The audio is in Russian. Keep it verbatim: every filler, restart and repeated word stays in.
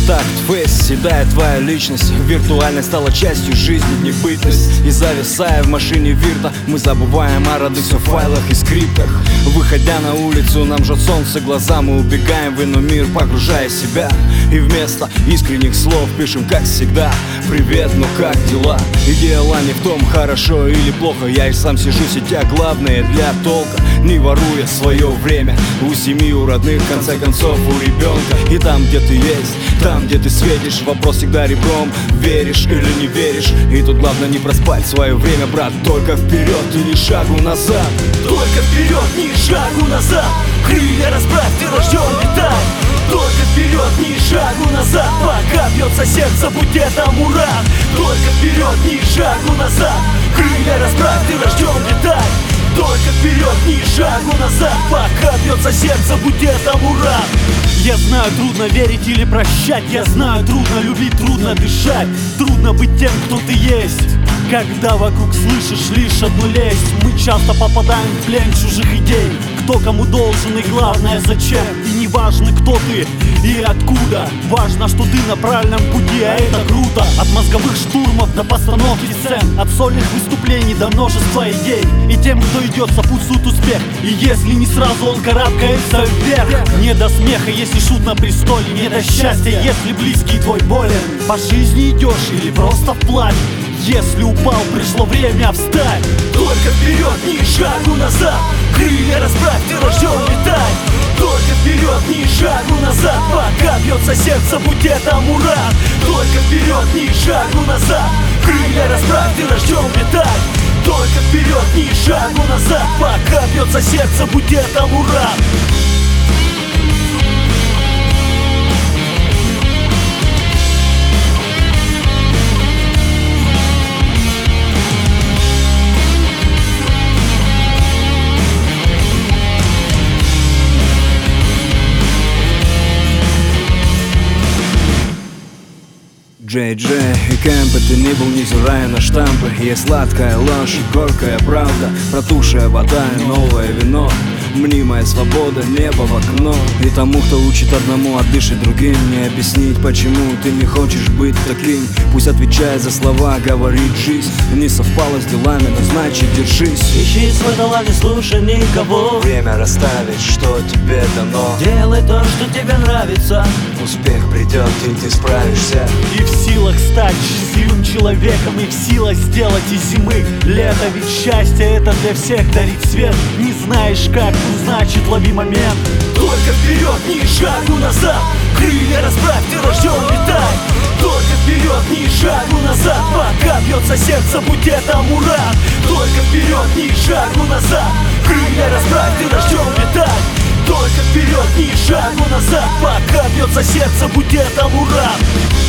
такт, фейс, седая твоя личность. Виртуальность стала частью жизни, небытность. И зависая в машине вирта, мы забываем о родных все файлах и скриптах. Выходя на улицу, нам жжет солнце глаза, мы убегаем в иной мир, погружая себя. И вместо искренних слов пишем, как всегда: привет, ну как дела? И дело не в том, хорошо или плохо, я и сам сижу в сетях, главное для толка, не воруя свое время. У семьи, у родных, в конце концов, у ребенка. И там, где ты есть, там, где ты светишь, вопрос всегда ребром: веришь или не веришь? И тут главное не проспать свое время, брат. Только вперед и ни шагу назад. Только вперед, ни шагу назад. Крылья расправь, ты рожден летать. Только вперед, ни шагу назад. Пока бьется сердце, будь это мурат. Только вперед, ни шагу назад. Крылья расправь, ты рожден летать. Только вперед, ни шагу назад. Пока бьется сердце, будь это мурат. Я знаю, трудно верить или прощать. Я знаю, трудно любить, трудно дышать. Трудно быть тем, кто ты есть, когда вокруг слышишь лишь одну лесть. Мы часто попадаем в плен чужих идей. Кто кому должен и главное зачем. И не важно, кто ты и откуда, важно, что ты на правильном пути, а это круто. От мозговых штурмов до постановки сцен, от сольных выступлений до множества идей. И тем, кто идет, сопутствует успех. И если не сразу, он карабкается вверх. Не до смеха, если шут на престоле. Не до счастья, если близкий твой болен. По жизни идешь или просто вплавь. Если упал, пришло время встать. Только вперед, ни шагу назад. Крылья расправь, ты рожден летать. Только вперед, ни шагу назад. Пока бьется сердце, будь это мурат. Только вперед, ни шагу назад. Крылья расправь, ты рожден летать. Только вперед, ни шагу назад. Пока бьется сердце, будь это мурат. Джей Джей и кем бы ты ни был, невзирая на штампы, есть сладкая ложь и горькая правда, протухшая вода и новое вино, мнимая свобода, небо в окно. И тому, кто учит одному, а дышит другим, не объяснить, почему ты не хочешь быть таким. Пусть отвечая за слова, говорит жизнь. Не совпало с делами, но значит держись. Ищи свой талант, не слушай никого. Время расставить, что тебе дано. Делай то, что тебе нравится. Успех придет, и ты справишься. И в силах стать счастливым человеком, и в силах сделать из зимы лето. Ведь счастье это для всех дарит свет. Не знаешь как, ну значит лови момент. Только вперед, ни шагу назад. Крылья расправь, ты рожден летать. Только вперед, ни шагу назад. Пока бьется сердце, будь это мурат. Только вперед, ни шагу назад. Крылья расправь, ты рожден летать. Только вперед, ни шагу назад. Пока бьется сердце, будь это мурат.